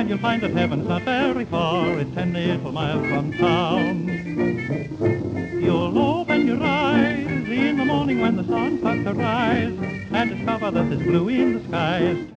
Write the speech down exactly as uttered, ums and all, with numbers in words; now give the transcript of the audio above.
and you'll find that heaven's not very far. It's ten little miles from town. You'll open your eyes in the morning when the sun starts to rise and discover that there's blue in the skies.